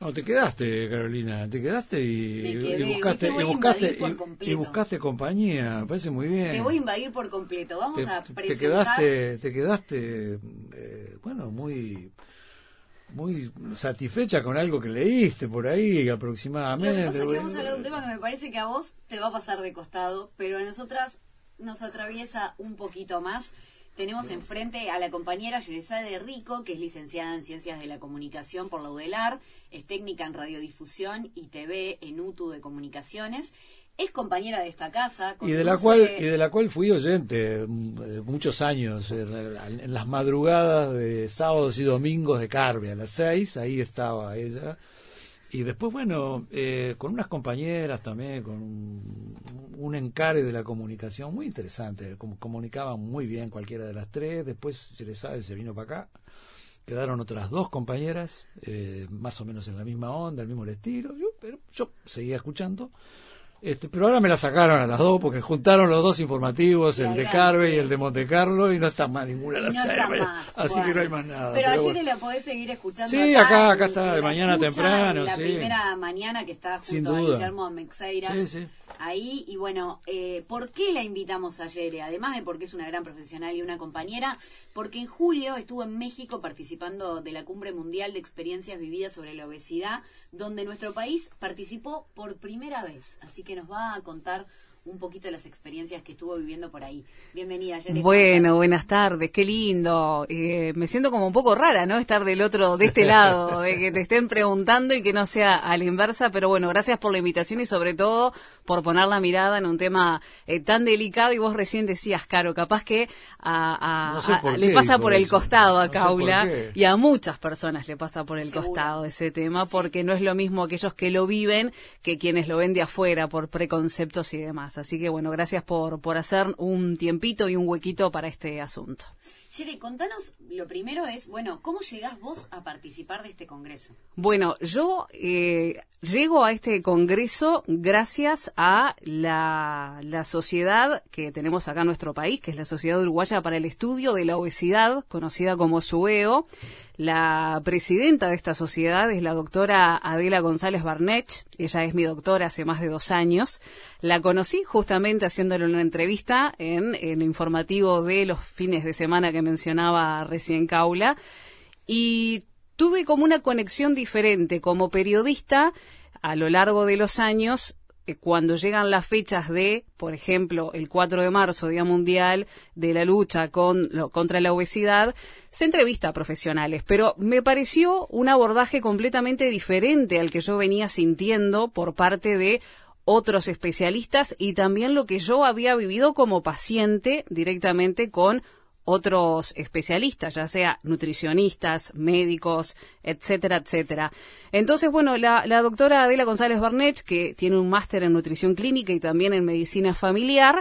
No, te quedaste, Carolina, te quedaste y buscaste compañía, me parece muy bien. Te voy a invadir por completo, vamos a presentar... Te quedaste bueno, muy satisfecha con algo que leíste por ahí aproximadamente. Lo que pasa es que vamos a hablar de un tema que me parece que a vos te va a pasar de costado, pero a nosotras nos atraviesa un poquito más. Tenemos enfrente a la compañera Yerezade Rico, que es licenciada en Ciencias de la Comunicación por la UDELAR, es técnica en radiodifusión y TV en UTU de Comunicaciones, es compañera de esta casa. Y de la cual fui oyente muchos años, en las madrugadas de sábados y domingos de Carve, a las 6, ahí estaba ella. Y después, bueno, con unas compañeras también, con un encare de la comunicación muy interesante, comunicaban muy bien cualquiera de las tres. Después Yerezade se vino para acá, quedaron otras dos compañeras, más o menos en la misma onda, el mismo estilo, pero yo seguía escuchando. Pero ahora me la sacaron a las dos porque juntaron los dos informativos, el de Carve y el de Montecarlo, y no está más ninguna de las así que no hay más nada. Pero ayer la podés seguir escuchando. Sí, acá está de mañana temprano. La primera mañana que está junto a Guillermo Meixeiras. Sí. Ahí, y bueno, ¿por qué la invitamos a Yere? Además de porque es una gran profesional y una compañera, porque en julio estuvo en México participando de la Cumbre Mundial de Experiencias Vividas sobre la Obesidad, donde nuestro país participó por primera vez. Así que nos va a contar un poquito de las experiencias que estuvo viviendo por ahí. Bienvenida, Yere. Bueno, buenas tardes, qué lindo. Me siento como un poco rara, ¿no? Estar de este lado, de que te estén preguntando y que no sea a la inversa, pero bueno, gracias por la invitación y sobre todo por poner la mirada en un tema tan delicado. Y vos recién decías, Caro, capaz que le pasa por el costado a Caula y a muchas personas le pasa por el costado ese tema, porque no es lo mismo aquellos que lo viven que quienes lo ven de afuera por preconceptos y demás. Así que bueno, gracias por hacer un tiempito y un huequito para este asunto. Yere, contanos, lo primero es, bueno, ¿cómo llegás vos a participar de este congreso? Bueno, yo llego a este congreso gracias a la sociedad que tenemos acá en nuestro país, que es la Sociedad Uruguaya para el Estudio de la Obesidad, conocida como SUEO. La presidenta de esta sociedad es la doctora Adela González Barnech. Ella es mi doctora hace más de 2 años. La conocí justamente haciéndole una entrevista en el informativo de los fines de semana que mencionaba recién Caula. Y tuve como una conexión diferente como periodista a lo largo de los años. Cuando llegan las fechas de, por ejemplo, el 4 de marzo, Día Mundial de la Lucha contra la Obesidad, se entrevista a profesionales, pero me pareció un abordaje completamente diferente al que yo venía sintiendo por parte de otros especialistas y también lo que yo había vivido como paciente directamente con otros especialistas, ya sea nutricionistas, médicos, etcétera, etcétera. Entonces, bueno, la doctora Adela González Barnech, que tiene un máster en nutrición clínica y también en medicina familiar,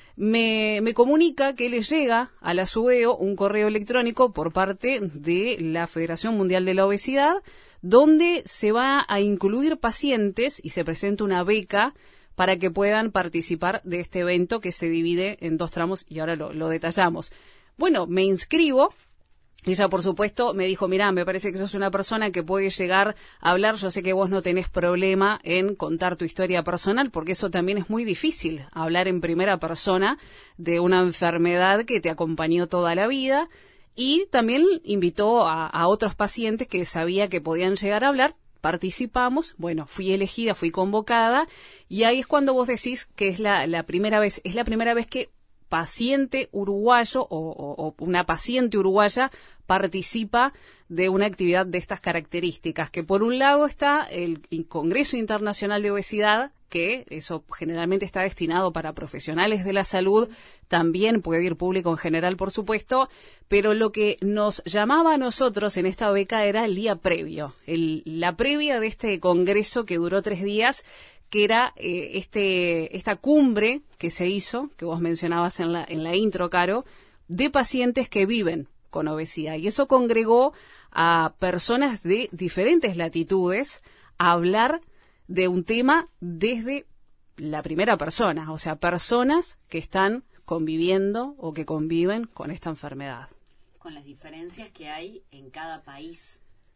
me comunica que le llega a la SUEO un correo electrónico por parte de la Federación Mundial de la Obesidad, donde se va a incluir pacientes y se presenta una beca para que puedan participar de este evento que se divide en 2 tramos y ahora lo detallamos. Bueno, me inscribo. Ella, por supuesto, me dijo, mirá, me parece que sos una persona que puede llegar a hablar. Yo sé que vos no tenés problema en contar tu historia personal, porque eso también es muy difícil, hablar en primera persona de una enfermedad que te acompañó toda la vida. Y también invitó a otros pacientes que sabía que podían llegar a hablar. Participamos, bueno, fui elegida, fui convocada, y ahí es cuando vos decís que es la primera vez que paciente uruguayo o una paciente uruguaya participa de una actividad de estas características, que por un lado está el Congreso Internacional de Obesidad, que eso generalmente está destinado para profesionales de la salud, también puede ir público en general, por supuesto, pero lo que nos llamaba a nosotros en esta beca era el día previo, la previa de este congreso que duró 3 días, que era esta cumbre que se hizo, que vos mencionabas en la intro, Caro, de pacientes que viven con obesidad. Y eso congregó a personas de diferentes latitudes a hablar de un tema desde la primera persona, o sea, personas que están conviviendo o que conviven con esta enfermedad. Con las diferencias que hay en cada país.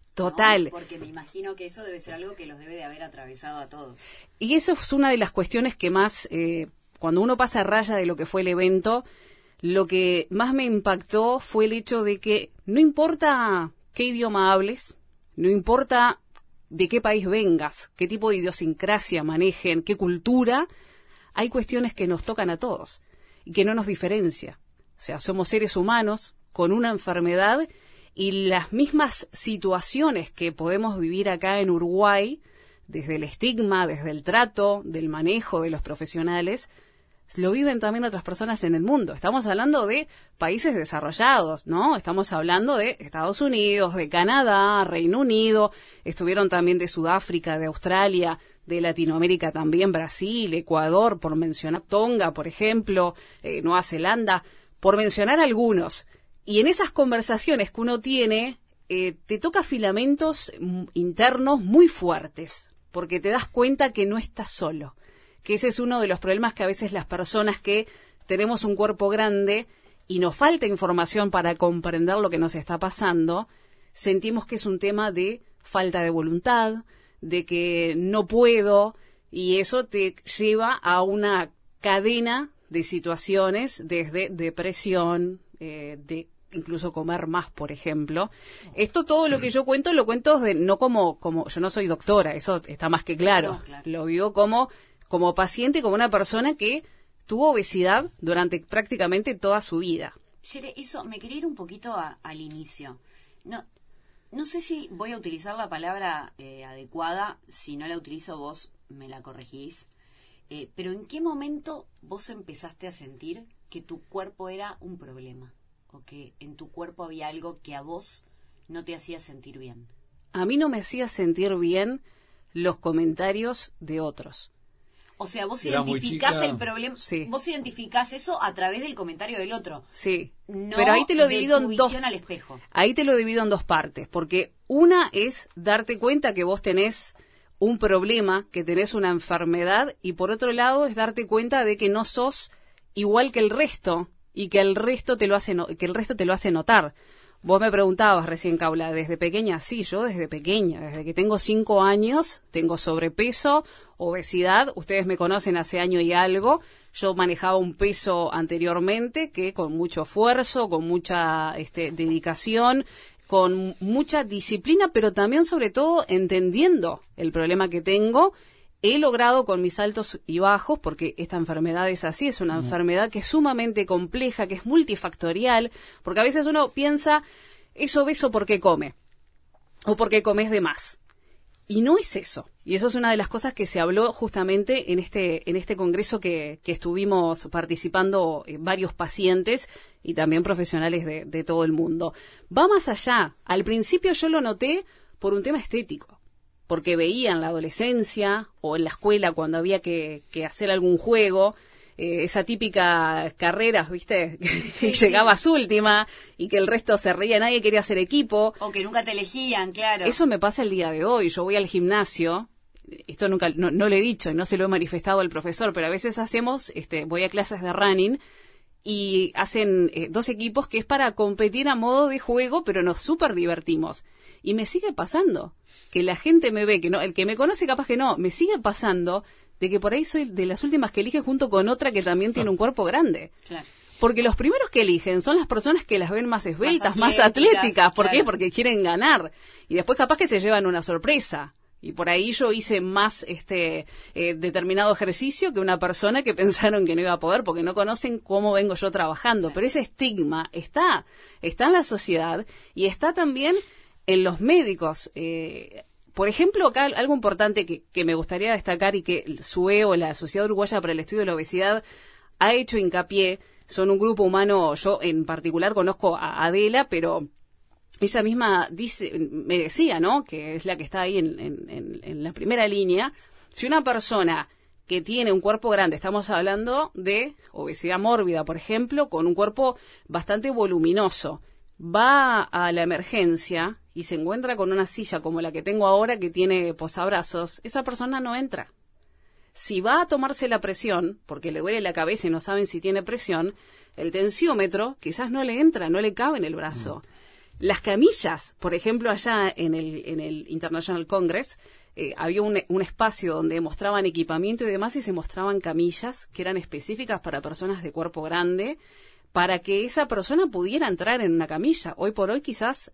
Total. ¿no? Porque me imagino que eso debe ser algo que los debe de haber atravesado a todos. Y eso es una de las cuestiones que más, cuando uno pasa a raya de lo que fue el evento, lo que más me impactó fue el hecho de que no importa qué idioma hables, no importa de qué país vengas, qué tipo de idiosincrasia manejen, qué cultura, hay cuestiones que nos tocan a todos y que no nos diferencia. O sea, somos seres humanos con una enfermedad y las mismas situaciones que podemos vivir acá en Uruguay, desde el estigma, desde el trato, del manejo de los profesionales, lo viven también otras personas en el mundo. Estamos hablando de países desarrollados, ¿no? Estamos hablando de Estados Unidos, de Canadá, Reino Unido, estuvieron también de Sudáfrica, de Australia, de Latinoamérica también, Brasil, Ecuador, por mencionar Tonga, por ejemplo, Nueva Zelanda, por mencionar algunos. Y en esas conversaciones que uno tiene, te toca filamentos internos muy fuertes, porque te das cuenta que no estás solo. Que ese es uno de los problemas que a veces las personas que tenemos un cuerpo grande y nos falta información para comprender lo que nos está pasando, sentimos que es un tema de falta de voluntad, de que no puedo, y eso te lleva a una cadena de situaciones, desde depresión, de incluso comer más, por ejemplo. Esto todo lo que yo cuento, lo cuento no como yo no soy doctora, eso está más que claro. No, claro. Lo vivo como paciente, como una persona que tuvo obesidad durante prácticamente toda su vida. Yere, eso, me quería ir un poquito al inicio. No sé si voy a utilizar la palabra adecuada, si no la utilizo vos me la corregís, pero ¿en qué momento vos empezaste a sentir que tu cuerpo era un problema? O que en tu cuerpo había algo que a vos no te hacía sentir bien. A mí no me hacía sentir bien los comentarios de otros. O sea, vos Era muy identificás chica. el problema, Sí. vos identificás eso a través del comentario del otro. Sí, No pero ahí te lo de divido tu en dos. visión al espejo. Ahí te lo divido en dos partes, porque una es darte cuenta que vos tenés un problema, que tenés una enfermedad, y por otro lado es darte cuenta de que no sos igual que el resto y que el resto te lo hace notar. Vos me preguntabas recién, Caula, ¿desde pequeña? Sí, yo desde pequeña, desde que tengo 5 años, tengo sobrepeso, obesidad. Ustedes me conocen hace año y algo. Yo manejaba un peso anteriormente que con mucho esfuerzo, con mucha dedicación, con mucha disciplina, pero también sobre todo entendiendo el problema que tengo, he logrado con mis altos y bajos, porque esta enfermedad es así, es una enfermedad que es sumamente compleja, que es multifactorial, porque a veces uno piensa, es obeso porque come, o porque comes de más. Y no es eso. Y eso es una de las cosas que se habló justamente en este congreso que estuvimos participando varios pacientes y también profesionales de todo el mundo. Va más allá. Al principio yo lo noté por un tema estético, porque veía en la adolescencia o en la escuela cuando había que hacer algún juego, esa típica carreras, ¿viste? Que llegabas última y que el resto se reía, nadie quería hacer equipo. O que nunca te elegían, claro. Eso me pasa el día de hoy. Yo voy al gimnasio, esto nunca, no lo he dicho y no se lo he manifestado al profesor, pero a veces voy a clases de running y hacen 2 equipos que es para competir a modo de juego, pero nos súper divertimos. Y me sigue pasando que la gente me ve, que no, el que me conoce capaz que no, me sigue pasando de que por ahí soy de las últimas que elige junto con otra que también tiene un cuerpo grande. Claro. Porque los primeros que eligen son las personas que las ven más esbeltas, más atléticas, atléticas. ¿Por qué? claro. Porque quieren ganar. Y después capaz que se llevan una sorpresa. Y por ahí yo hice más determinado ejercicio que una persona que pensaron que no iba a poder porque no conocen cómo vengo yo trabajando. Claro. Pero ese estigma está en la sociedad y está también en los médicos. Por ejemplo, acá algo importante que me gustaría destacar y que SUE o la Sociedad Uruguaya para el Estudio de la Obesidad ha hecho hincapié, son un grupo humano, yo en particular conozco a Adela, pero ella misma me decía, ¿no?, que es la que está ahí en la primera línea, si una persona que tiene un cuerpo grande, estamos hablando de obesidad mórbida, por ejemplo, con un cuerpo bastante voluminoso, va a la emergencia y se encuentra con una silla como la que tengo ahora que tiene posabrazos, esa persona no entra. Si va a tomarse la presión, porque le duele la cabeza y no saben si tiene presión, el tensiómetro quizás no le entra, no le cabe en el brazo. Las camillas, por ejemplo, allá en el International Congress, había un espacio donde mostraban equipamiento y demás, y se mostraban camillas que eran específicas para personas de cuerpo grande, para que esa persona pudiera entrar en una camilla. Hoy por hoy quizás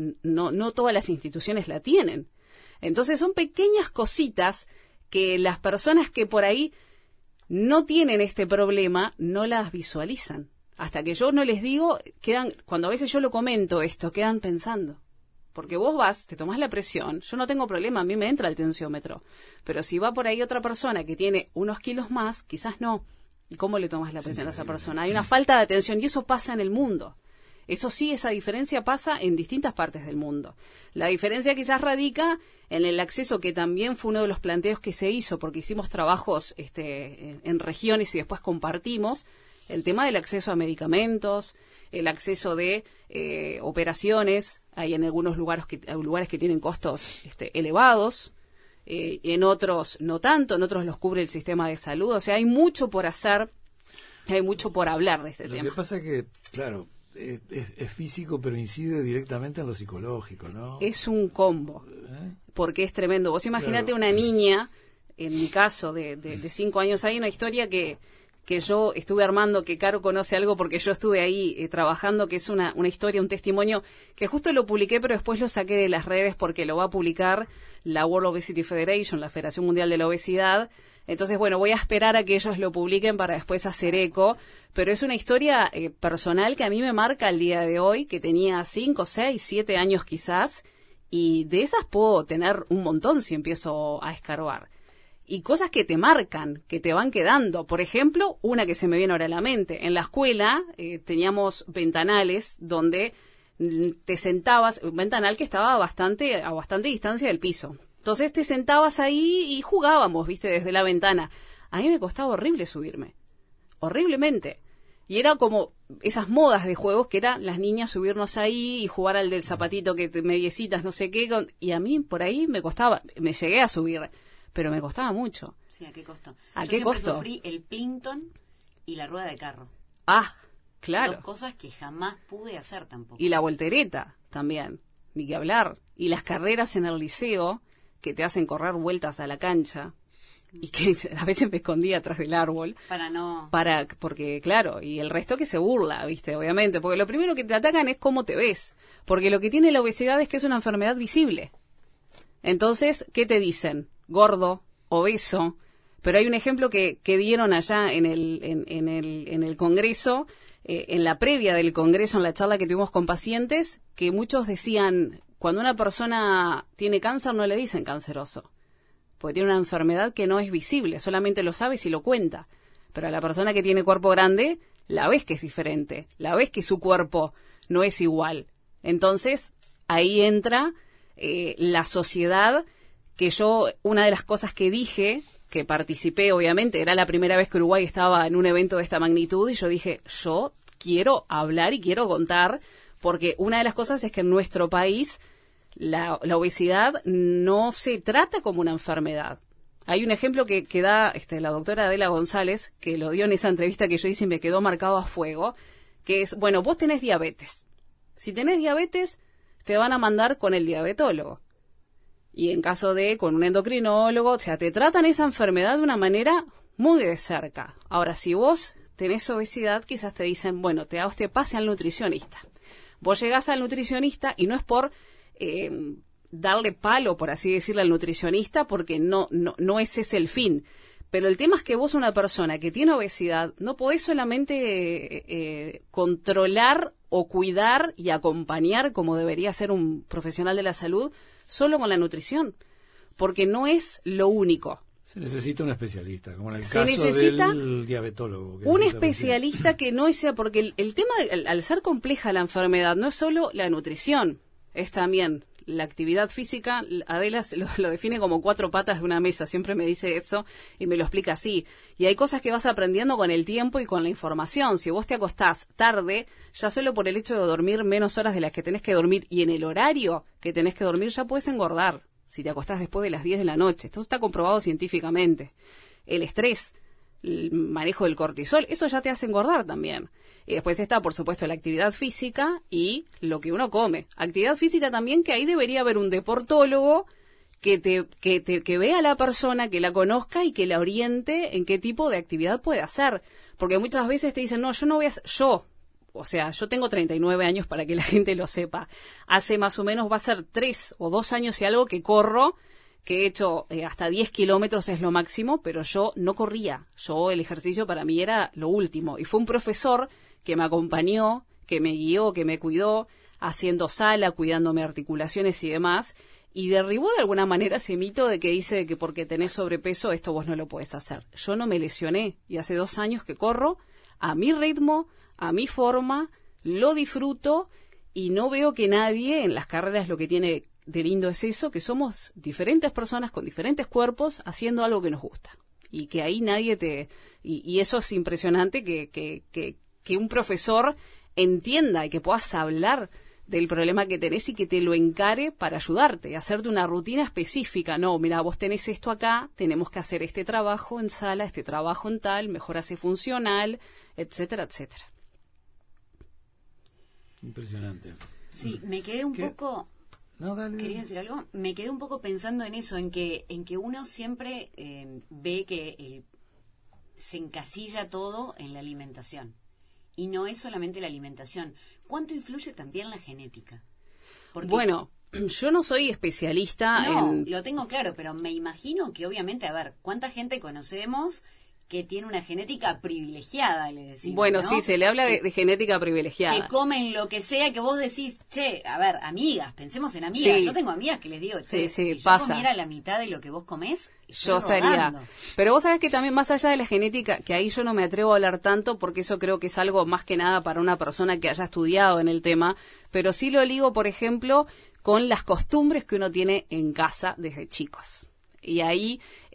no todas las instituciones la tienen. Entonces son pequeñas cositas que las personas que por ahí no tienen este problema no las visualizan. Hasta que yo no les digo, cuando a veces yo lo comento esto, quedan pensando. Porque vos vas, te tomás la presión, yo no tengo problema, a mí me entra el tensiómetro. Pero si va por ahí otra persona que tiene unos kilos más, quizás no. ¿Y cómo le tomas la presión a esa persona? Hay una falta de atención y eso pasa en el mundo. Eso sí, esa diferencia pasa en distintas partes del mundo. La diferencia quizás radica en el acceso, que también fue uno de los planteos que se hizo, porque hicimos trabajos en regiones y después compartimos el tema del acceso a medicamentos, el acceso de operaciones. Hay en algunos lugares que tienen costos elevados, en otros no tanto, en otros los cubre el sistema de salud. O sea, hay mucho por hacer, hay mucho por hablar de este tema. Lo que pasa es que, claro, es físico, pero incide directamente en lo psicológico, ¿no? Es un combo, porque es tremendo. Vos imaginate una niña, en mi caso, de 5 años. Hay una historia que yo estuve armando, que Caro conoce algo porque yo estuve ahí trabajando, que es una historia, un testimonio, que justo lo publiqué, pero después lo saqué de las redes porque lo va a publicar la World Obesity Federation, la Federación Mundial de la Obesidad. Entonces, bueno, voy a esperar a que ellos lo publiquen para después hacer eco, pero es una historia personal que a mí me marca el día de hoy, que tenía 5, 6, 7 años quizás, y de esas puedo tener un montón si empiezo a escarbar. Y cosas que te marcan, que te van quedando. Por ejemplo, una que se me viene ahora a la mente. En la escuela teníamos ventanales donde te sentabas, un ventanal que estaba a bastante distancia del piso. Entonces te sentabas ahí y jugábamos, viste, desde la ventana. A mí me costaba horrible subirme. Horriblemente. Y era como esas modas de juegos que eran las niñas subirnos ahí y jugar al del zapatito que mediecitas, no sé qué. Y a mí por ahí me costaba, me llegué a subir, pero me costaba mucho. Sí, ¿a qué costo? ¿A Yo qué siempre costo? sufrí el Plinton y la rueda de carro. Ah, claro. Dos cosas que jamás pude hacer tampoco. Y la voltereta también, ni que hablar. Y las carreras en el liceo, que te hacen correr vueltas a la cancha, y que a veces me escondía atrás del árbol. Porque, claro, y el resto que se burla, ¿viste? Obviamente, porque lo primero que te atacan es cómo te ves. Porque lo que tiene la obesidad es que es una enfermedad visible. Entonces, ¿qué te dicen? Gordo, obeso. Pero hay un ejemplo que dieron allá en el Congreso, en la previa del Congreso, en la charla que tuvimos con pacientes, que muchos decían, cuando una persona tiene cáncer no le dicen canceroso, porque tiene una enfermedad que no es visible, solamente lo sabe si lo cuenta. Pero a la persona que tiene cuerpo grande, la ves que es diferente, la ves que su cuerpo no es igual. Entonces, ahí entra la sociedad, que yo, una de las cosas que dije, que participé, obviamente, era la primera vez que Uruguay estaba en un evento de esta magnitud, y yo dije, yo quiero hablar y quiero contar, porque una de las cosas es que en nuestro país la obesidad no se trata como una enfermedad. Hay un ejemplo que da la doctora Adela González, que lo dio en esa entrevista que yo hice y me quedó marcado a fuego, que es, bueno, vos tenés diabetes. Si tenés diabetes, te van a mandar con el diabetólogo. Y en caso de con un endocrinólogo, o sea, te tratan esa enfermedad de una manera muy de cerca. Ahora, si vos tenés obesidad, quizás te dicen, bueno, te pase al nutricionista. Vos llegás al nutricionista y no es por darle palo, por así decirle, al nutricionista, porque no ese es el fin. Pero el tema es que vos, una persona que tiene obesidad, no podés solamente controlar o cuidar y acompañar, como debería ser un profesional de la salud, solo con la nutrición, porque no es lo único. Se necesita un especialista, como en el caso del diabetólogo. Un especialista que no sea, porque el tema, al ser compleja la enfermedad, no es solo la nutrición, es también la actividad física. Adela lo define como 4 patas de una mesa, siempre me dice eso y me lo explica así. Y hay cosas que vas aprendiendo con el tiempo y con la información. Si vos te acostás tarde, ya solo por el hecho de dormir menos horas de las que tenés que dormir y en el horario que tenés que dormir, ya puedes engordar si te acostás después de las 10 de la noche. Esto está comprobado científicamente. El estrés, el manejo del cortisol, eso ya te hace engordar también. Y después está, por supuesto, la actividad física y lo que uno come. Actividad física también, que ahí debería haber un deportólogo que vea a la persona, que la conozca y que la oriente en qué tipo de actividad puede hacer. Porque muchas veces te dicen, no, yo no voy a hacer, yo tengo 39 años para que la gente lo sepa. Hace más o menos, va a ser 3 o 2 años y algo que corro, que he hecho hasta 10 kilómetros es lo máximo, pero yo no corría. El ejercicio para mí era lo último. Y fue un profesor que me acompañó, que me guió, que me cuidó, haciendo sala, cuidándome articulaciones y demás, y derribó de alguna manera ese mito de que dice que porque tenés sobrepeso esto vos no lo podés hacer. Yo no me lesioné y hace 2 años que corro a mi ritmo, a mi forma, lo disfruto y no veo que nadie en las carreras lo que tiene de lindo es eso, que somos diferentes personas con diferentes cuerpos haciendo algo que nos gusta y que ahí nadie y eso es impresionante que un profesor entienda y que puedas hablar del problema que tenés y que te lo encare para ayudarte, hacerte una rutina específica. No, mira, vos tenés esto acá, tenemos que hacer este trabajo en sala, este trabajo en tal, mejor hace funcional, etcétera, etcétera. Impresionante. Sí, me quedé un poco... No, dale. ¿Querías decir algo? Me quedé un poco pensando en eso, en que uno siempre ve que se encasilla todo en la alimentación. Y no es solamente la alimentación. ¿Cuánto influye también la genética? Porque, bueno, yo no soy especialista en... lo tengo claro, pero me imagino que obviamente, a ver, ¿cuánta gente conocemos que tiene una genética privilegiada, le decimos? Bueno, ¿no? sí, se le habla de genética privilegiada. Que comen lo que sea, que vos decís, che, a ver, amigas, pensemos en amigas. Sí. Yo tengo amigas que les digo, che, si pasa. yo comiera la mitad de lo que vos comés, yo estaría. Pero vos sabés que también más allá de la genética, que ahí yo no me atrevo a hablar tanto, porque eso creo que es algo más que nada para una persona que haya estudiado en el tema, pero sí lo ligo, por ejemplo, con las costumbres que uno tiene en casa desde chicos. Y ahí...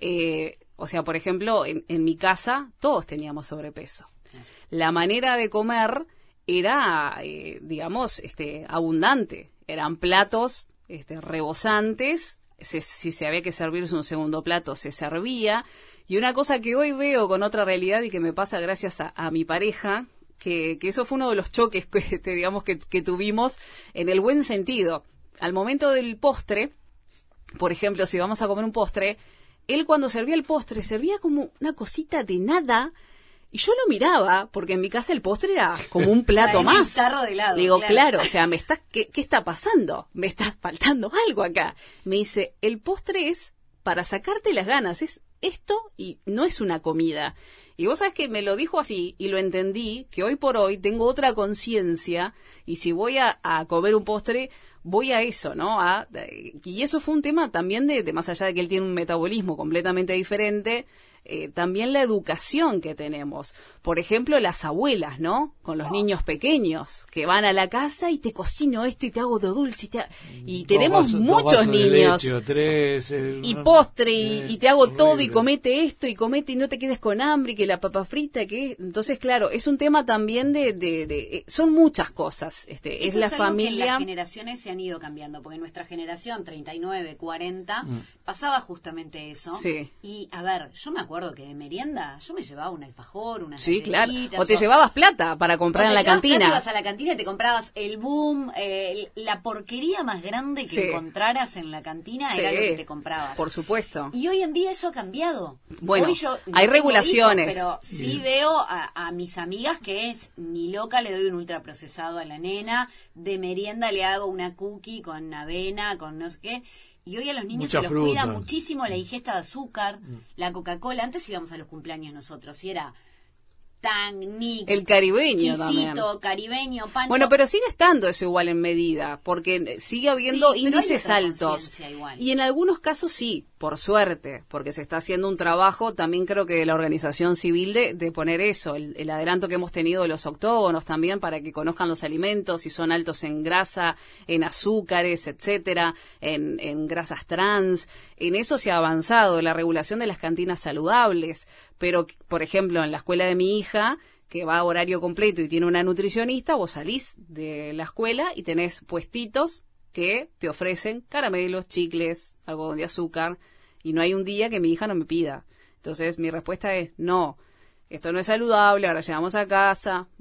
o sea, por ejemplo, en mi casa todos teníamos sobrepeso. Sí. La manera de comer era, digamos, abundante. Eran platos rebosantes. Si se había que servirse un segundo plato, se servía. Y una cosa que hoy veo con otra realidad y que me pasa gracias a mi pareja, que eso fue uno de los choques digamos, que tuvimos en el buen sentido. Al momento del postre, por ejemplo, si vamos a comer un postre... Él cuando servía el postre, servía como una cosita de nada, y yo lo miraba, porque en mi casa el postre era como un plato más. Tarro de helado, le digo, claro, o sea, ¿qué está pasando? Me está faltando algo acá. Me dice, el postre es para sacarte las ganas, es esto y no es una comida. Y vos sabés que me lo dijo así, y lo entendí, que hoy por hoy tengo otra conciencia, y si voy a comer un postre... voy a eso, ¿no? Y eso fue un tema también de más allá de que él tiene un metabolismo completamente diferente, también la educación que tenemos. Por ejemplo, las abuelas, ¿no? Con los niños pequeños, que van a la casa y te cocino esto y te hago de dulce. Y tenemos muchos niños. Y postre, y te hago todo y comete esto y comete y no te quedes con hambre y que la papa frita, entonces, claro, es un tema también son muchas cosas. Es la familia. Que las generaciones se han ido cambiando, porque nuestra generación, 39, 40, pasaba justamente eso. Sí. Y, a ver, yo me acuerdo que de merienda yo me llevaba un alfajor, unas sí, claro. O te llevabas plata para comprar en la cantina. Plata, ibas a la cantina y te comprabas el boom, la porquería más grande que encontraras en la cantina era lo que te comprabas. Por supuesto. Y hoy en día eso ha cambiado. Bueno, hoy yo no hay regulaciones. Hijos, pero sí veo a mis amigas que ni loca le doy un ultraprocesado a la nena, de merienda le hago una cookie con avena, con no sé qué. Y hoy a los niños se los cuida muchísimo la ingesta de azúcar, la Coca-Cola. Antes íbamos a los cumpleaños nosotros y era Tang, Nix, el caribeño Chisito, también. Caribeño, Pancho. Bueno, pero sigue estando eso igual en medida, porque sigue habiendo índices altos. Y en algunos casos sí, por suerte, porque se está haciendo un trabajo, también creo que de la organización civil de poner eso, el adelanto que hemos tenido de los octógonos también para que conozcan los alimentos, si son altos en grasa, en azúcares, etcétera, en grasas trans. En eso se ha avanzado, la regulación de las cantinas saludables, pero, por ejemplo, en la escuela de mi hija, que va a horario completo y tiene una nutricionista, vos salís de la escuela y tenés puestitos que te ofrecen caramelos, chicles, algodón de azúcar, y no hay un día que mi hija no me pida. Entonces mi respuesta es, no, esto no es saludable, ahora llegamos a casa,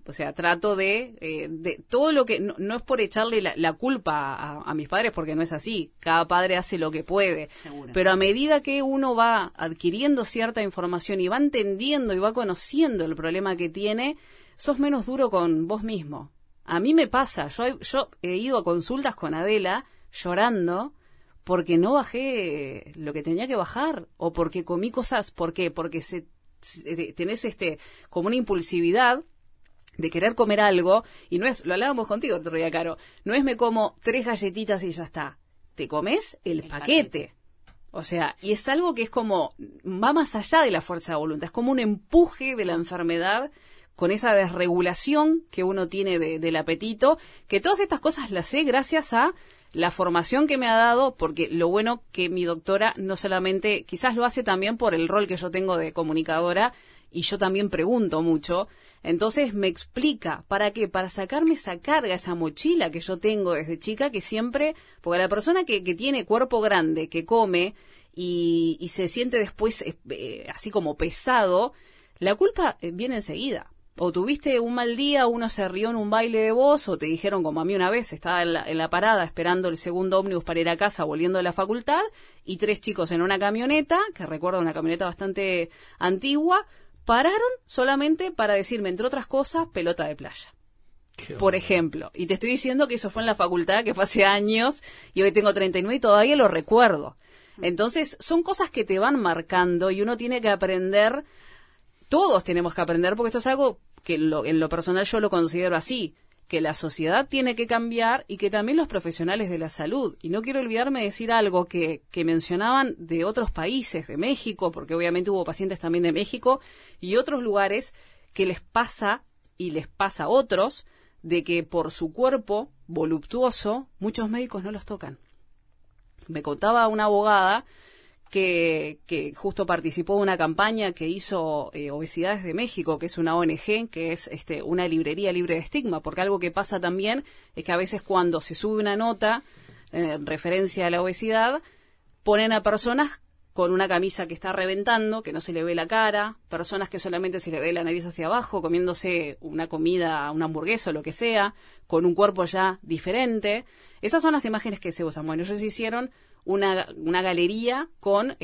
O sea, trato de todo lo que... No es por echarle la culpa a mis padres, porque no es así. Cada padre hace lo que puede. Seguro. Pero a medida que uno va adquiriendo cierta información y va entendiendo y va conociendo el problema que tiene, sos menos duro con vos mismo. A mí me pasa. Yo he ido a consultas con Adela llorando porque no bajé lo que tenía que bajar, o porque comí cosas. ¿Por qué? Porque tenés como una impulsividad de querer comer algo, y no es, lo hablábamos contigo otro día, Caro, no es me como 3 galletitas y ya está, te comes el paquete. O sea, y es algo que es como, va más allá de la fuerza de voluntad, es como un empuje de la enfermedad con esa desregulación que uno tiene del apetito, que todas estas cosas las sé gracias a la formación que me ha dado, porque lo bueno que mi doctora no solamente, quizás lo hace también por el rol que yo tengo de comunicadora, y yo también pregunto mucho, entonces me explica, ¿para qué? Para sacarme esa carga, esa mochila que yo tengo desde chica, que siempre, porque la persona que tiene cuerpo grande, que come y se siente después así como pesado, la culpa viene enseguida. O tuviste un mal día, uno se rió en un baile de vos, o te dijeron, como a mí una vez, estaba en la parada esperando el segundo ómnibus para ir a casa volviendo de la facultad, y 3 chicos en una camioneta, que recuerdo una camioneta bastante antigua, pararon solamente para decirme, entre otras cosas, pelota de playa. Por ejemplo. Y te estoy diciendo que eso fue en la facultad, que fue hace años, y hoy tengo 39 y todavía lo recuerdo. Entonces, son cosas que te van marcando y uno tiene que aprender, todos tenemos que aprender, porque esto es algo que en lo personal yo lo considero así, que la sociedad tiene que cambiar y que también los profesionales de la salud. Y no quiero olvidarme de decir algo que mencionaban de otros países, de México, porque obviamente hubo pacientes también de México y otros lugares, que les pasa y les pasa a otros, de que por su cuerpo voluptuoso muchos médicos no los tocan. Me contaba una abogada que justo participó de una campaña que hizo Obesidades de México, que es una ONG, que es una librería libre de estigma, porque algo que pasa también es que a veces cuando se sube una nota en referencia a la obesidad, ponen a personas con una camisa que está reventando, que no se le ve la cara, personas que solamente se le ve la nariz hacia abajo, comiéndose una comida, una hamburguesa o lo que sea, con un cuerpo ya diferente. Esas son las imágenes que se usan. Bueno, ellos hicieron una galería con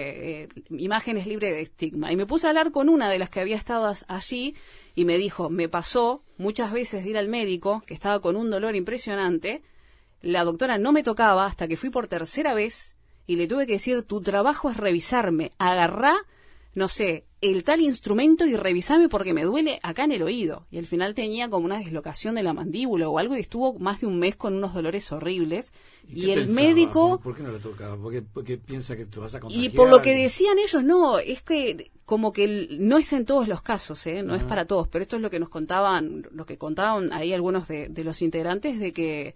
imágenes libres de estigma. Y me puse a hablar con una de las que había estado allí y me dijo, me pasó muchas veces de ir al médico, que estaba con un dolor impresionante, la doctora no me tocaba hasta que fui por tercera vez y le tuve que decir, tu trabajo es revisarme, agarrá, no sé, el tal instrumento y revisame porque me duele acá en el oído. Y al final tenía como una dislocación de la mandíbula o algo y estuvo más de un mes con unos dolores horribles. Y el pensaba? médico... ¿Por qué no le tocaba? Porque piensa que te vas a contagiar. Y por lo que decían ellos, no, es que como que no es en todos los casos, no es para todos, pero esto es lo que nos contaban, lo que contaban ahí algunos de los integrantes, de que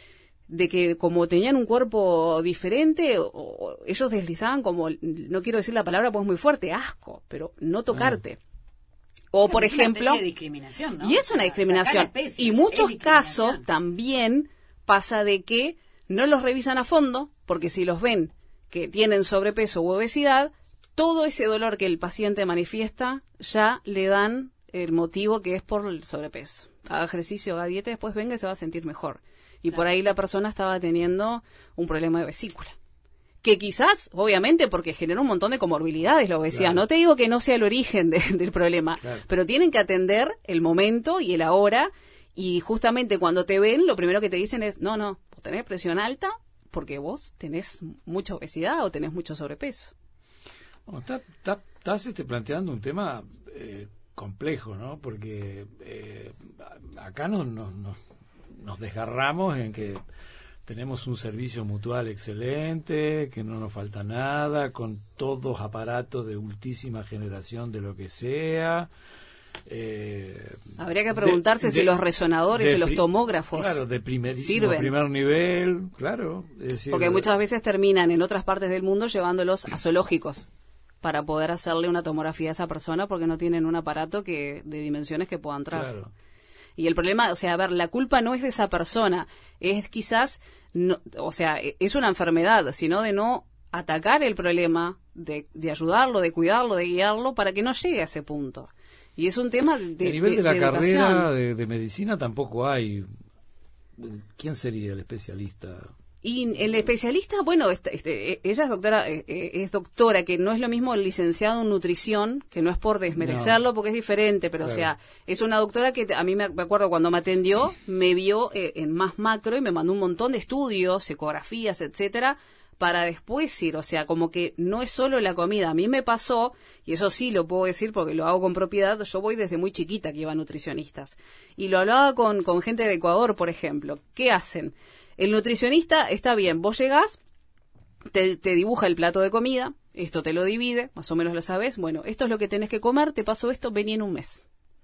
como tenían un cuerpo diferente, o ellos deslizaban como, no quiero decir la palabra pues muy fuerte, asco, pero no tocarte. O por ejemplo, una especie de discriminación, ¿no? Y es una discriminación. Y muchos casos también pasa de que no los revisan a fondo, porque si los ven que tienen sobrepeso u obesidad, todo ese dolor que el paciente manifiesta ya le dan el motivo que es por el sobrepeso. Haga ejercicio, haga dieta, después venga y se va a sentir mejor. Y por ahí la persona estaba teniendo un problema de vesícula. Que quizás, obviamente, porque generó un montón de comorbilidades la obesidad. Claro. No te digo que no sea el origen del problema, claro, pero tienen que atender el momento y el ahora. Y justamente cuando te ven, lo primero que te dicen es, no, vos tenés presión alta porque vos tenés mucha obesidad o tenés mucho sobrepeso. Bueno, estás planteando un tema complejo, ¿no? Porque acá nos desgarramos en que tenemos un servicio mutual excelente, que no nos falta nada, con todos aparatos de ultísima generación de lo que sea. Habría que preguntarse si los resonadores y los tomógrafos de sirven. Primer nivel, claro. Es decir, porque muchas veces terminan en otras partes del mundo llevándolos a zoológicos para poder hacerle una tomografía a esa persona porque no tienen un aparato de dimensiones que puedan traer. Claro. Y el problema, o sea, a ver, la culpa no es de esa persona, es quizás, no, o sea, es una enfermedad, sino de no atacar el problema, de ayudarlo, de cuidarlo, de guiarlo para que no llegue a ese punto. Y es un tema A nivel de la de carrera educación. de medicina tampoco hay. ¿Quién sería el especialista? Y el especialista, bueno, ella es doctora, que no es lo mismo el licenciado en nutrición, que no es por desmerecerlo, porque es diferente, pero Claro. o sea, es una doctora que a mí me acuerdo cuando me atendió, me vio en más macro y me mandó un montón de estudios, ecografías, etcétera, para después ir, o sea, como que no es solo la comida. A mí me pasó, y eso sí lo puedo decir porque lo hago con propiedad, yo voy desde muy chiquita que iba a nutricionistas. Y lo hablaba con gente de Ecuador, por ejemplo. ¿Qué hacen? El nutricionista, está bien, vos llegás, te dibuja el plato de comida, esto te lo divide, más o menos lo sabes, bueno, esto es lo que tenés que comer, te paso esto, vení en un mes.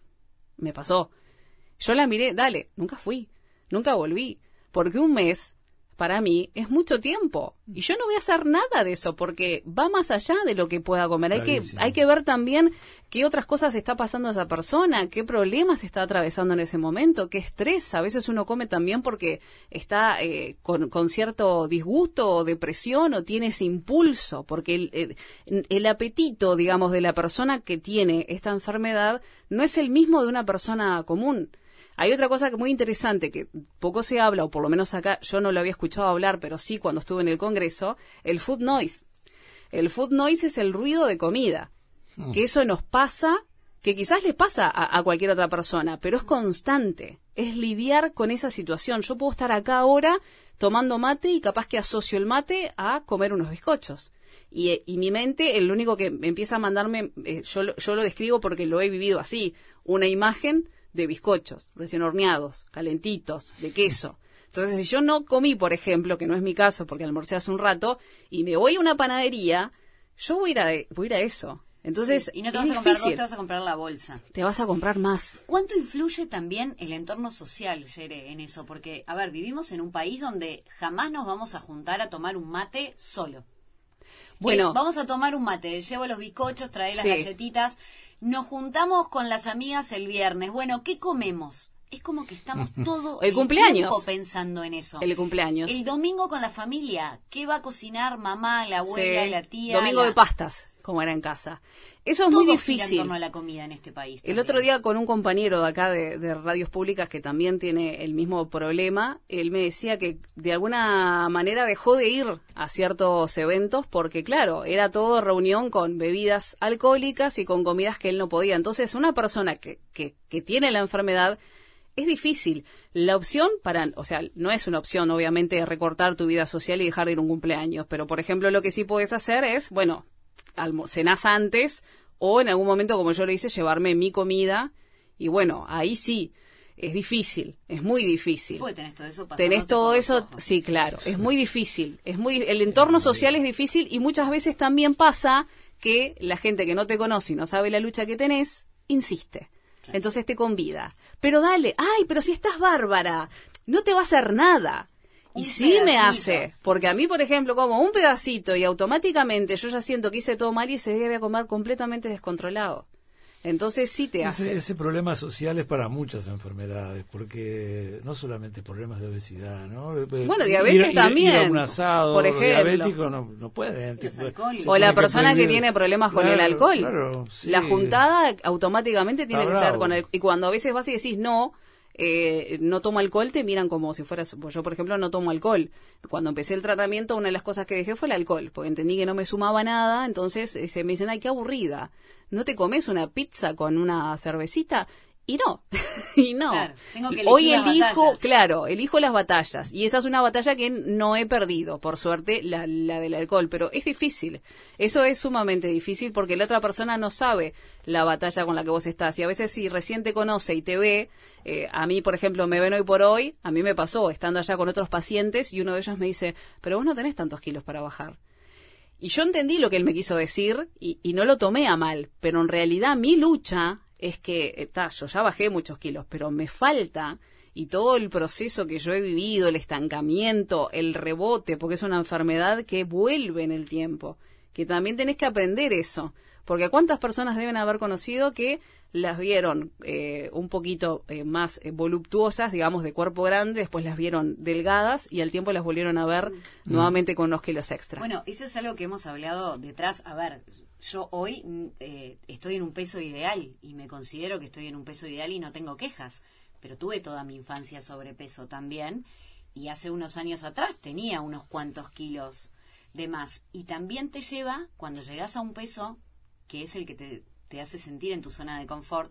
Me pasó. Yo la miré, dale, nunca fui, nunca volví, porque un mes para mí es mucho tiempo y yo no voy a hacer nada de eso porque va más allá de lo que pueda comer. Hay que ver también qué otras cosas está pasando a esa persona, qué problemas está atravesando en ese momento, qué estrés. A veces uno come también porque está con cierto disgusto o depresión o tiene ese impulso, porque el apetito, digamos, de la persona que tiene esta enfermedad no es el mismo de una persona común. Hay otra cosa que muy interesante que poco se habla, o por lo menos acá yo no lo había escuchado hablar, pero sí cuando estuve en el Congreso, el food noise. El food noise es el ruido de comida, que eso nos pasa, que quizás les pasa a cualquier otra persona, pero es constante, es lidiar con esa situación. Yo puedo estar acá ahora tomando mate y capaz que asocio el mate a comer unos bizcochos. Y mi mente, el único que empieza a mandarme, yo lo describo porque lo he vivido así, una imagen de bizcochos, recién horneados, calentitos, de queso. Entonces, si yo no comí, por ejemplo, que no es mi caso porque almorcé hace un rato, y me voy a una panadería, yo voy a ir a eso. Entonces, y no te es vas a comprar difícil. dos, te vas a comprar la bolsa. Te vas a comprar más. ¿Cuánto influye también el entorno social, Yere, en eso? Porque, a ver, vivimos en un país donde jamás nos vamos a juntar a tomar un mate solo. Bueno, Vamos a tomar un mate, llevo los bizcochos, trae las Sí. galletitas, nos juntamos con las amigas el viernes. Bueno, ¿qué comemos? Es como que estamos todo El cumpleaños. tiempo pensando en eso. el cumpleaños. El domingo con la familia, ¿qué va a cocinar mamá, la abuela, Sí. la tía? Domingo de pastas, como era en casa. Eso es Todo muy gira en difícil. torno a la comida en este país. El también. otro día con un compañero de acá de radios públicas que también tiene el mismo problema, él me decía que de alguna manera dejó de ir a ciertos eventos porque, claro, era todo reunión con bebidas alcohólicas y con comidas que él no podía. Entonces, una persona que tiene la enfermedad, es difícil. La opción o sea, no es una opción, obviamente, recortar tu vida social y dejar de ir a un cumpleaños, pero, por ejemplo, lo que sí puedes hacer es, bueno, cenás antes o en algún momento, como yo le hice, llevarme mi comida y bueno, ahí sí, es difícil, es muy difícil. Porque tenés todo eso Tenés todo por los eso, ojos. sí, claro, es muy difícil, el entorno social es difícil y muchas veces también pasa que la gente que no te conoce y no sabe la lucha que tenés, insiste. Claro. Entonces te convida. Pero dale, ay, pero si estás bárbara, no te va a hacer nada. Y Un sí me pedacito. hace, porque a mí, por ejemplo, como un pedacito y automáticamente yo ya siento que hice todo mal y ese día voy a comer completamente descontrolado. Entonces sí te hace. Ese problema social es para muchas enfermedades, porque no solamente problemas de obesidad, ¿no? Bueno, diabetes también, Ir a un asado, por ejemplo. diabético no pueden. Los alcohólicos. O la persona que tiene problemas con el alcohol. Claro, sí. La juntada automáticamente tiene Está que ser bravo. con el... Y cuando a veces vas y decís no tomo alcohol, te miran como si fueras... Pues yo, por ejemplo, no tomo alcohol. Cuando empecé el tratamiento, una de las cosas que dejé fue el alcohol, porque entendí que no me sumaba nada, entonces me dicen, ay, qué aburrida. ¿No te comes una pizza con una cervecita? Y no, y no. Claro, tengo que elegir Hoy las elijo, batallas. claro, elijo las batallas. Y esa es una batalla que no he perdido, por suerte, la del alcohol. Pero es difícil. Eso es sumamente difícil porque la otra persona no sabe la batalla con la que vos estás. Y a veces si recién te conoce y te ve, a mí, por ejemplo, me ven hoy por hoy, a mí me pasó, estando allá con otros pacientes, y uno de ellos me dice, pero vos no tenés tantos kilos para bajar. Y yo entendí lo que él me quiso decir y no lo tomé a mal, pero en realidad mi lucha es que, yo ya bajé muchos kilos, pero me falta, y todo el proceso que yo he vivido, el estancamiento, el rebote, porque es una enfermedad que vuelve en el tiempo, que también tenés que aprender eso. Porque ¿cuántas personas deben haber conocido que las vieron un poquito más voluptuosas, digamos, de cuerpo grande, después las vieron delgadas y al tiempo las volvieron a ver nuevamente con unos kilos extra? Bueno, eso es algo que hemos hablado detrás. A ver, yo hoy estoy en un peso ideal y me considero que estoy en un peso ideal y no tengo quejas, pero tuve toda mi infancia sobrepeso también y hace unos años atrás tenía unos cuantos kilos de más. Y también te lleva, cuando llegas a un peso que es el que te hace sentir en tu zona de confort,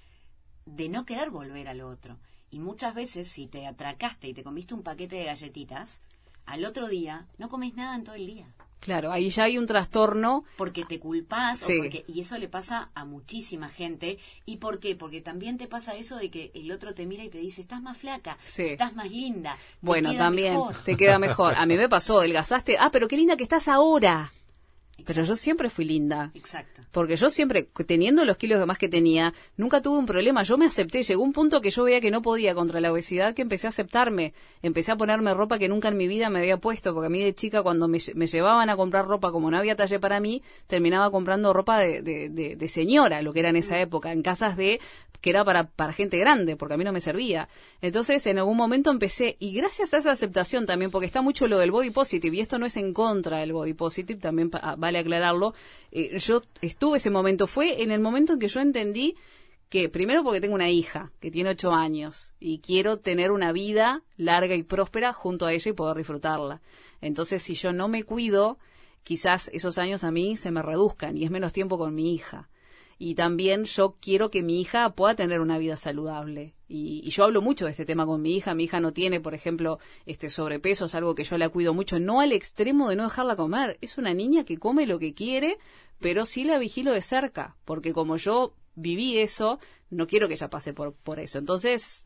de no querer volver a lo otro. Y muchas veces, si te atracaste y te comiste un paquete de galletitas, al otro día no comes nada en todo el día. Claro, ahí ya hay un trastorno. Porque te culpás, sí. Y eso le pasa a muchísima gente. ¿Y por qué? Porque también te pasa eso de que el otro te mira y te dice, estás más flaca, sí. estás más linda, bueno, te queda también mejor. Te queda mejor. A mí me pasó, adelgazaste, pero qué linda que estás ahora. Pero yo siempre fui linda. Exacto. Porque yo siempre, teniendo los kilos de más que tenía, nunca tuve un problema. Yo me acepté. Llegó un punto que yo veía que no podía contra la obesidad, que empecé a aceptarme. Empecé a ponerme ropa que nunca en mi vida me había puesto. Porque a mí de chica, cuando me llevaban a comprar ropa, como no había talle para mí, terminaba comprando ropa de señora, lo que era en esa época, en casas que era para gente grande, porque a mí no me servía. Entonces, en algún momento empecé, y gracias a esa aceptación también, porque está mucho lo del body positive, y esto no es en contra del body positive, también vale aclararlo, yo estuve ese momento, fue en el momento en que yo entendí que, primero porque tengo una hija que tiene 8 años, y quiero tener una vida larga y próspera junto a ella y poder disfrutarla. Entonces, si yo no me cuido, quizás esos años a mí se me reduzcan, y es menos tiempo con mi hija. Y también yo quiero que mi hija pueda tener una vida saludable. Y yo hablo mucho de este tema con mi hija. Mi hija no tiene, por ejemplo, sobrepeso, es algo que yo la cuido mucho. No al extremo de no dejarla comer. Es una niña que come lo que quiere, pero sí la vigilo de cerca. Porque como yo viví eso, no quiero que ella pase por eso. Entonces,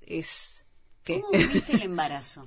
¿qué? ¿Cómo viviste el embarazo?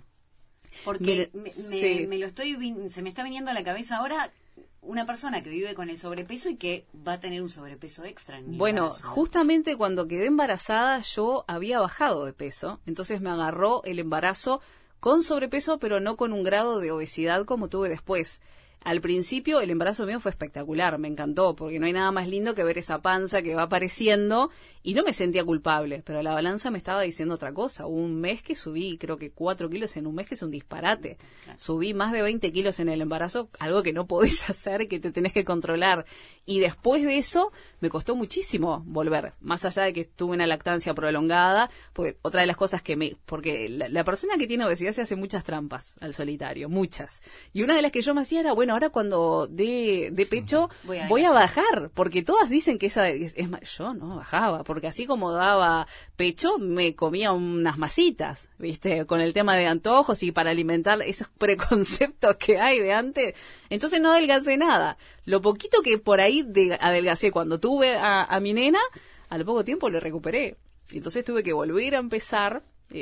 Porque sí. se me está viniendo a la cabeza ahora una persona que vive con el sobrepeso y que va a tener un sobrepeso extra en el embarazo. Justamente cuando quedé embarazada yo había bajado de peso, entonces me agarró el embarazo con sobrepeso, pero no con un grado de obesidad como tuve después. Al principio el embarazo mío fue espectacular, me encantó, porque no hay nada más lindo que ver esa panza que va apareciendo y no me sentía culpable, pero la balanza me estaba diciendo otra cosa. Hubo un mes que subí, creo que 4 kilos en un mes, que es un disparate. Claro. Subí más de 20 kilos en el embarazo, algo que no podés hacer, que te tenés que controlar. Y después de eso me costó muchísimo volver, más allá de que tuve una lactancia prolongada, porque otra de las cosas porque la persona que tiene obesidad se hace muchas trampas al solitario, muchas. Y una de las que yo me hacía era, bueno, ahora cuando de pecho voy a bajar, porque todas dicen que esa es yo no bajaba, porque así como daba pecho me comía unas masitas, ¿viste? Con el tema de antojos y para alimentar esos preconceptos que hay de antes, entonces no adelgacé nada. Lo poquito que por ahí adelgacé cuando tuve a mi nena, al poco tiempo lo recuperé. Entonces tuve que volver a empezar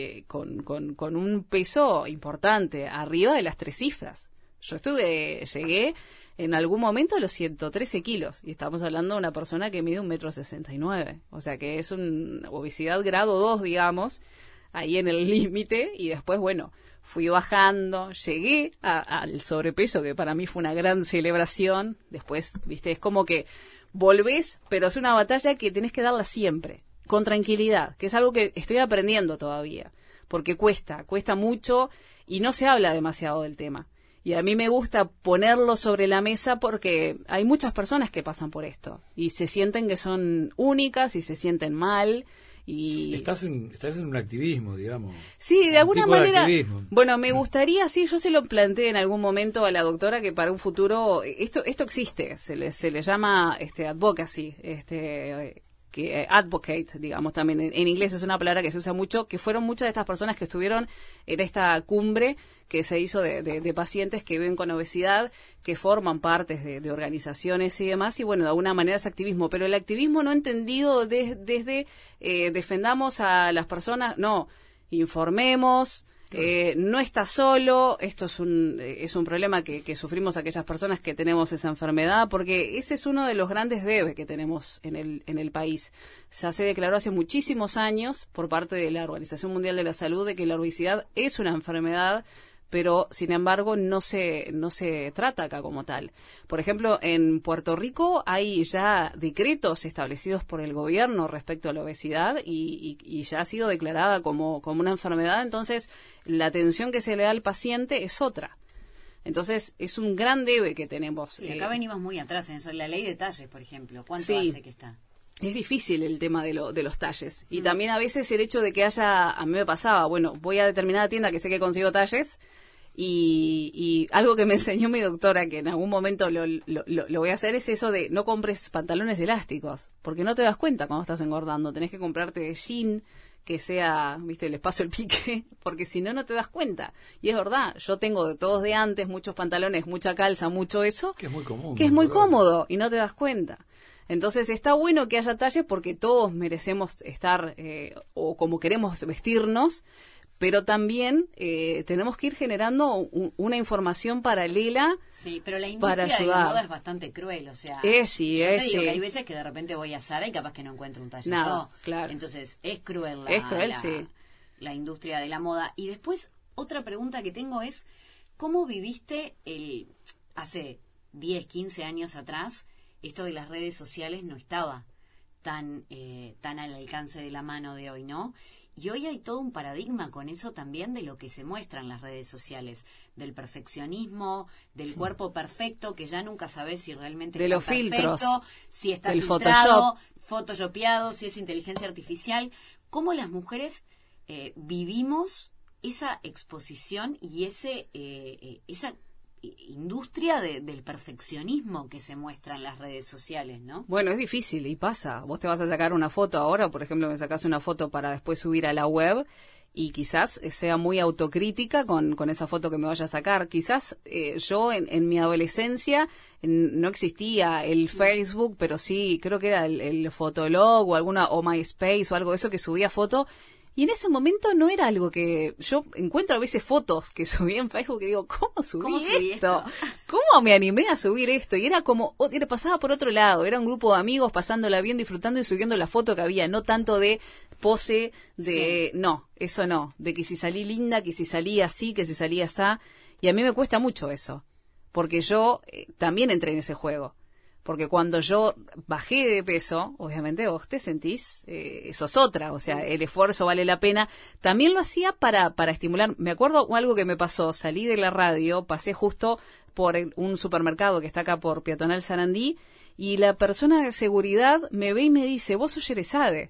con un peso importante, arriba de las 3 cifras. Yo llegué en algún momento a los 113 kilos y estamos hablando de una persona que mide 1,69 m. O sea que es una obesidad grado 2, digamos, ahí en el límite. Y después, bueno, fui bajando, llegué al sobrepeso, que para mí fue una gran celebración. Después, viste, es como que volvés, pero es una batalla que tenés que darla siempre, con tranquilidad, que es algo que estoy aprendiendo todavía, porque cuesta mucho y no se habla demasiado del tema. Y a mí me gusta ponerlo sobre la mesa porque hay muchas personas que pasan por esto y se sienten que son únicas y se sienten mal. Y estás en un activismo, digamos. Sí, de alguna manera. Bueno, me gustaría, sí, yo se lo planteé en algún momento a la doctora que para un futuro esto existe, se le llama advocacy, advocate, digamos, también en inglés es una palabra que se usa mucho, que fueron muchas de estas personas que estuvieron en esta cumbre que se hizo de pacientes que viven con obesidad, que forman partes de organizaciones y demás, y bueno, de alguna manera es activismo, pero el activismo no entendido desde defendamos a las personas, no, informemos. No está solo, esto es un problema que sufrimos aquellas personas que tenemos esa enfermedad, porque ese es uno de los grandes debes que tenemos en el país. Ya se declaró hace muchísimos años por parte de la Organización Mundial de la Salud de que la obesidad es una enfermedad, pero sin embargo no se trata acá como tal. Por ejemplo, en Puerto Rico hay ya decretos establecidos por el gobierno respecto a la obesidad y ya ha sido declarada como una enfermedad, entonces la atención que se le da al paciente es otra. Entonces, es un gran debe que tenemos. Sí, acá venimos muy atrás en eso. La ley de talles, por ejemplo. ¿Cuánto sí, hace que está? Es difícil el tema de los talles. Y también a veces el hecho de que haya, a mí me pasaba, bueno, voy a determinada tienda que sé que consigo talles y algo que me enseñó mi doctora, que en algún momento lo voy a hacer, es eso de no compres pantalones elásticos, porque no te das cuenta cuando estás engordando. Tenés que comprarte jean, que sea, viste, les paso el pique, porque si no, no te das cuenta. Y es verdad, yo tengo de todos de antes, muchos pantalones, mucha calza, mucho eso. Que es muy común. Que es muy cómodo y no te das cuenta. Entonces está bueno que haya talles porque todos merecemos estar, o como queremos vestirnos, pero también tenemos que ir generando una información paralela. Sí, pero la industria de la moda es bastante cruel, o sea, yo te digo que hay veces que de repente voy a Zara y capaz que no encuentro un talle. Nada, claro. Entonces es cruel sí, la industria de la moda. Y después otra pregunta que tengo es, ¿cómo viviste hace 10, 15 años atrás, esto de las redes sociales no estaba tan al alcance de la mano de hoy, ¿no? Y hoy hay todo un paradigma con eso también de lo que se muestra en las redes sociales, del perfeccionismo, del cuerpo perfecto, que ya nunca sabes si realmente de está los perfecto, filtros, si está del filtrado, photoshopeado, si es inteligencia artificial. ¿Cómo las mujeres vivimos esa exposición y esa industria del perfeccionismo que se muestra en las redes sociales, ¿no? Bueno, es difícil y pasa. Vos te vas a sacar una foto ahora, por ejemplo, me sacás una foto para después subir a la web y quizás sea muy autocrítica con esa foto que me vaya a sacar. Quizás yo en mi adolescencia no existía el Facebook, pero sí, creo que era el Fotolog o MySpace o algo de eso que subía foto. Y en ese momento no era algo que... Yo encuentro a veces fotos que subí en Facebook y digo, ¿cómo subí esto? ¿Cómo me animé a subir esto? Y era como... pasaba por otro lado. Era un grupo de amigos pasándola bien, disfrutando y subiendo la foto que había. No tanto de pose, de... Sí. No, eso no. De que si salí linda, que si salí así, que si salí asá. Y a mí me cuesta mucho eso. Porque yo también entré en ese juego. Porque cuando yo bajé de peso, obviamente vos te sentís, sos otra, o sea, el esfuerzo vale la pena. También lo hacía para estimular. Me acuerdo algo que me pasó, salí de la radio, pasé justo por un supermercado que está acá por Peatonal Sarandí, y la persona de seguridad me ve y me dice, vos sos Yerezade.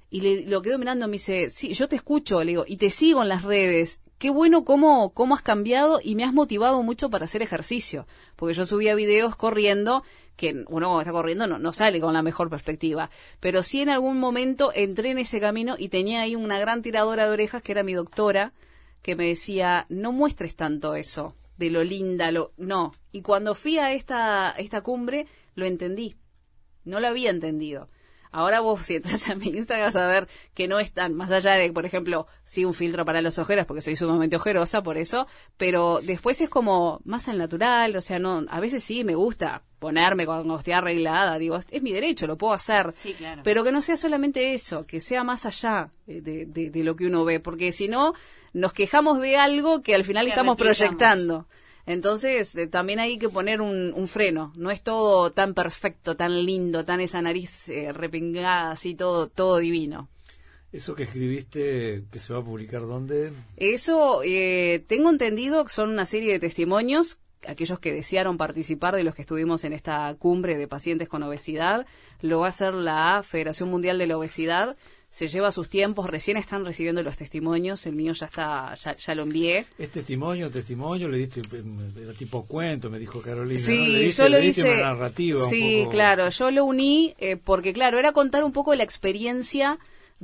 Y lo quedo mirando, me dice, sí, yo te escucho, le digo, y te sigo en las redes. Qué bueno cómo has cambiado y me has motivado mucho para hacer ejercicio. Porque yo subía videos corriendo, que uno cuando está corriendo no sale con la mejor perspectiva. Pero sí en algún momento entré en ese camino y tenía ahí una gran tiradora de orejas que era mi doctora, que me decía, no muestres tanto eso, de lo linda, no. Y cuando fui a esta cumbre, lo entendí. No lo había entendido. Ahora vos, si entras a mi Instagram, vas a ver que no es tan, más allá de, por ejemplo, sí un filtro para las ojeras, porque soy sumamente ojerosa por eso, pero después es como más al natural, o sea, no, a veces sí me gusta ponerme cuando estoy arreglada, digo, es mi derecho, lo puedo hacer, sí, claro. Pero que no sea solamente eso, que sea más allá de lo que uno ve, porque si no, nos quejamos de algo que al final que estamos proyectando. Entonces, también hay que poner un freno. No es todo tan perfecto, tan lindo, tan esa nariz repingada, así todo divino. ¿Eso que escribiste, que se va a publicar dónde? Eso, tengo entendido que son una serie de testimonios, aquellos que desearon participar de los que estuvimos en esta cumbre de pacientes con obesidad. Lo va a hacer la Federación Mundial de la Obesidad. Se lleva sus tiempos, recién están recibiendo los testimonios, el mío ya lo envié. ¿Es testimonio, le diste, era tipo cuento, me dijo Carolina? Sí, ¿no? le diste una narrativa. Sí, un poco... claro, yo lo uní porque, claro, era contar un poco la experiencia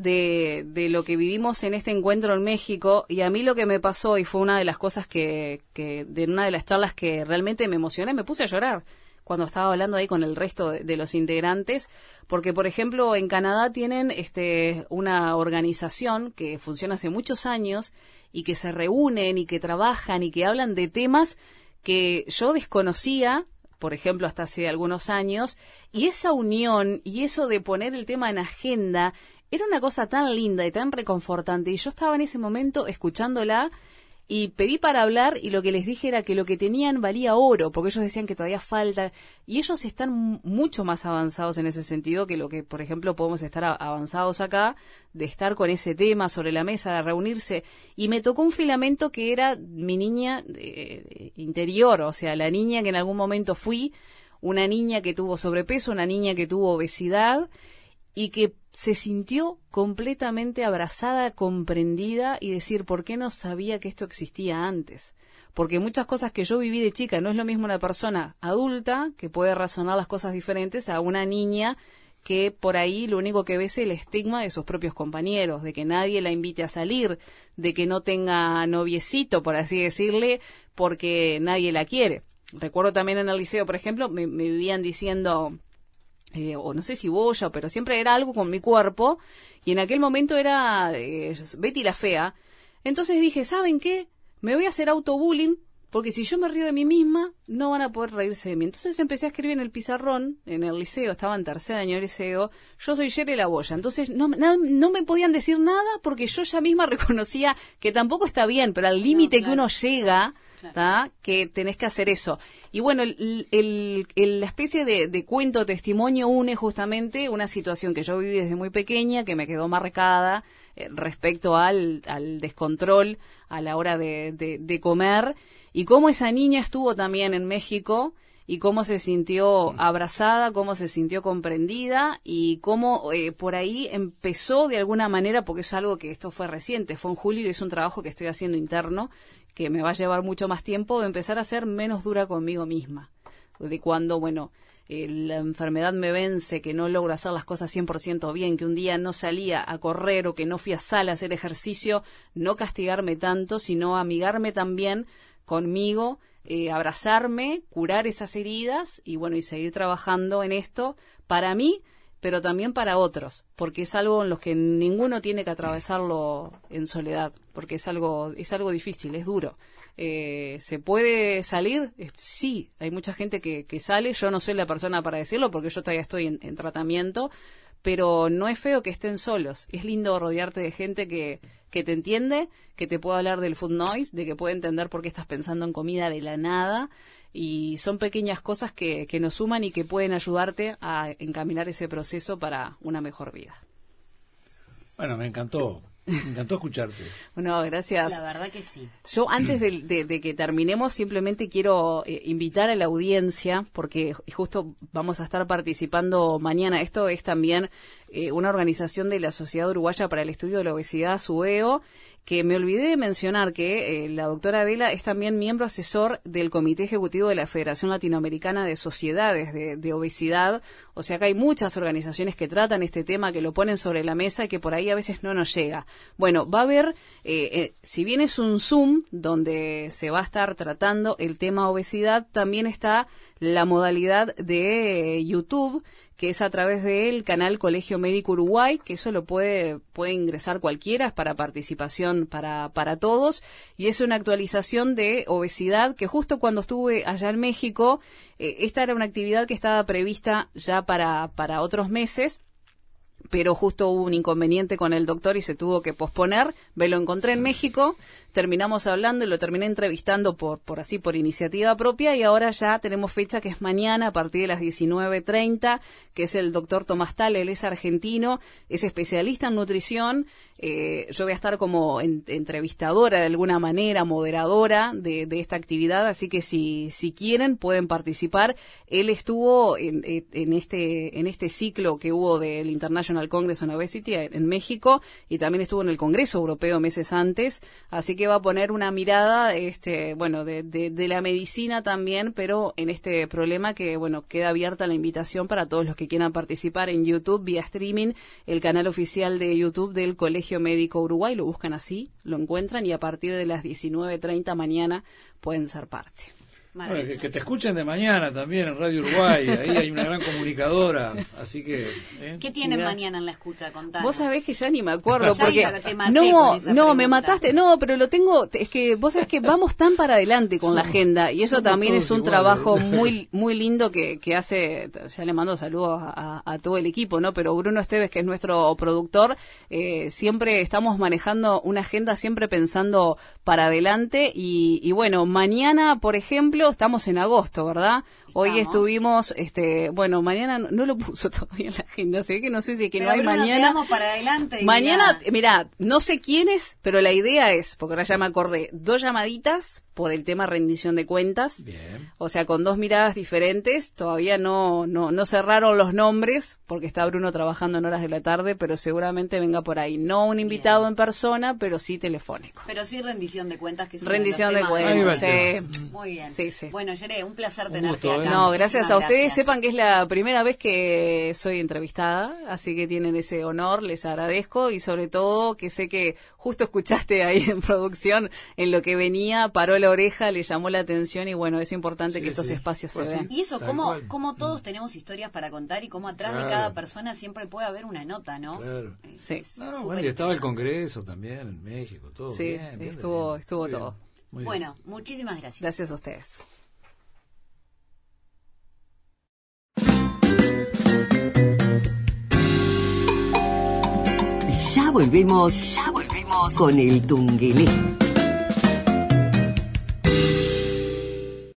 de lo que vivimos en este encuentro en México, y a mí lo que me pasó, y fue una de las cosas que de una de las charlas que realmente me emocioné, me puse a llorar cuando estaba hablando ahí con el resto de los integrantes, porque, por ejemplo, en Canadá tienen una organización que funciona hace muchos años y que se reúnen y que trabajan y que hablan de temas que yo desconocía, por ejemplo, hasta hace algunos años, y esa unión y eso de poner el tema en agenda era una cosa tan linda y tan reconfortante, y yo estaba en ese momento escuchándola y pedí para hablar y lo que les dije era que lo que tenían valía oro, porque ellos decían que todavía falta, y ellos están mucho más avanzados en ese sentido que lo que, por ejemplo, podemos estar avanzados acá, de estar con ese tema sobre la mesa, de reunirse, y me tocó un filamento que era mi niña interior, o sea, la niña que en algún momento fui, una niña que tuvo sobrepeso, una niña que tuvo obesidad, y que se sintió completamente abrazada, comprendida y decir, ¿por qué no sabía que esto existía antes? Porque muchas cosas que yo viví de chica, no es lo mismo una persona adulta que puede razonar las cosas diferentes a una niña que por ahí lo único que ve es el estigma de sus propios compañeros, de que nadie la invite a salir, de que no tenga noviecito, por así decirle, porque nadie la quiere. Recuerdo también en el liceo, por ejemplo, me vivían diciendo... o no sé si boya, pero siempre era algo con mi cuerpo, y en aquel momento era Betty la fea. Entonces dije, ¿saben qué? Me voy a hacer autobullying, porque si yo me río de mí misma, no van a poder reírse de mí. Entonces empecé a escribir en el pizarrón, en el liceo, estaba en tercer año de liceo, yo soy Yere la boya. Entonces no me podían decir nada, porque yo ya misma reconocía que tampoco está bien, pero al límite que uno llega... ¿tá? Que tenés que hacer eso. Y bueno, la especie de cuento testimonio une justamente una situación que yo viví desde muy pequeña, que me quedó marcada respecto al descontrol a la hora de comer, y cómo esa niña estuvo también en México, y cómo se sintió abrazada, cómo se sintió comprendida, y cómo por ahí empezó de alguna manera, porque es algo que esto fue reciente, fue en julio y es un trabajo que estoy haciendo interno, que me va a llevar mucho más tiempo, de empezar a ser menos dura conmigo misma. De cuando, bueno, la enfermedad me vence, que no logro hacer las cosas 100% bien, que un día no salía a correr o que no fui a sala a hacer ejercicio, no castigarme tanto, sino amigarme también conmigo, abrazarme, curar esas heridas y bueno, y seguir trabajando en esto para mí, pero también para otros, porque es algo en lo que ninguno tiene que atravesarlo en soledad, porque es algo difícil, es duro. ¿Se puede salir? Sí, hay mucha gente que sale, yo no soy la persona para decirlo porque yo todavía estoy en tratamiento, pero no es feo que estén solos, es lindo rodearte de gente que te entiende, que te puede hablar del food noise, de que puede entender por qué estás pensando en comida de la nada, y son pequeñas cosas que nos suman y que pueden ayudarte a encaminar ese proceso para una mejor vida. Bueno, me encantó escucharte. Bueno, gracias. La verdad que sí. Yo antes de que terminemos simplemente quiero invitar a la audiencia, porque justo vamos a estar participando mañana. Esto es también una organización de la Sociedad Uruguaya para el Estudio de la Obesidad, SUEO, que me olvidé de mencionar que la doctora Adela es también miembro asesor del Comité Ejecutivo de la Federación Latinoamericana de Sociedades de Obesidad. O sea que hay muchas organizaciones que tratan este tema, que lo ponen sobre la mesa y que por ahí a veces no nos llega. Bueno, va a haber, si bien es un Zoom donde se va a estar tratando el tema obesidad, también está la modalidad de YouTube, que es a través del canal Colegio Médico Uruguay, que eso lo puede ingresar cualquiera, es para participación para todos, y es una actualización de obesidad que justo cuando estuve allá en México, esta era una actividad que estaba prevista ya para otros meses, pero justo hubo un inconveniente con el doctor y se tuvo que posponer. Me lo encontré en México, terminamos hablando y lo terminé entrevistando por iniciativa propia, y ahora ya tenemos fecha que es mañana a partir de las 19:30, que es el doctor Tomás Tal, él es argentino, es especialista en nutrición. Yo voy a estar como entrevistadora de alguna manera, moderadora de esta actividad, así que si quieren pueden participar. Él estuvo en este ciclo que hubo del International Congress on Obesity en México, y también estuvo en el Congreso Europeo meses antes, así que va a poner una mirada de la medicina también, pero en este problema que queda abierta la invitación para todos los que quieran participar en YouTube vía streaming, el canal oficial de YouTube del Colegio Médico Uruguay, lo buscan así, lo encuentran, y a partir de las 19:30 mañana pueden ser parte. Bueno, que te escuchen de mañana también en Radio Uruguay, ahí hay una gran comunicadora, así que... ¿Qué tienen mañana en la escucha? Contanos. Vos sabés que ya ni me acuerdo, Ya porque... te maté No, con esa no, me pregunta. mataste, no, pero lo tengo, es que vos sabés que vamos tan para adelante con la agenda, y eso somos también todos es un iguales. trabajo muy lindo que hace, ya le mando saludos a todo el equipo, ¿no? Pero Bruno Esteves, que es nuestro productor, siempre estamos manejando una agenda, siempre pensando para adelante, y bueno, mañana, por ejemplo, estamos en agosto, ¿verdad? Hoy estuvimos, bueno, mañana no lo puso todavía en la agenda, así que no sé si es que Pero no hay Bruno, mañana. te damos para adelante y Mañana, mirá, no sé quién es, pero la idea es, porque ahora ya me acordé, 2 llamaditas por el tema rendición de cuentas. Bien. O sea, con 2 miradas diferentes. Todavía no cerraron los nombres, porque está Bruno trabajando en horas de la tarde, pero seguramente venga por ahí. No un invitado en persona, pero sí telefónico. Pero sí rendición de cuentas, que es Rendición uno de los temas Ahí va cuentas, el sí. Muy bien. Sí, sí. Bueno, Yere, un placer Un tenerte gusto, acá. No, gracias a Muchísimas ustedes. gracias. Sepan que es la primera vez que soy entrevistada, así que tienen ese honor, les agradezco, y sobre todo que sé que justo escuchaste ahí en producción en lo que venía, paró la oreja, le llamó la atención, y bueno, es importante que estos espacios Pues se vean. Y eso, Tal cual. cómo todos tenemos historias para contar y cómo atrás de Claro. cada persona siempre puede haber una nota, ¿no? Claro. Sí. No, Súper bueno, y estaba el interesante. Congreso también en México, todo Sí, bien, bien, estuvo bien. todo. Muy bien, muy bien. Bueno, muchísimas gracias. Gracias a ustedes. Ya volvemos con el Tungelé.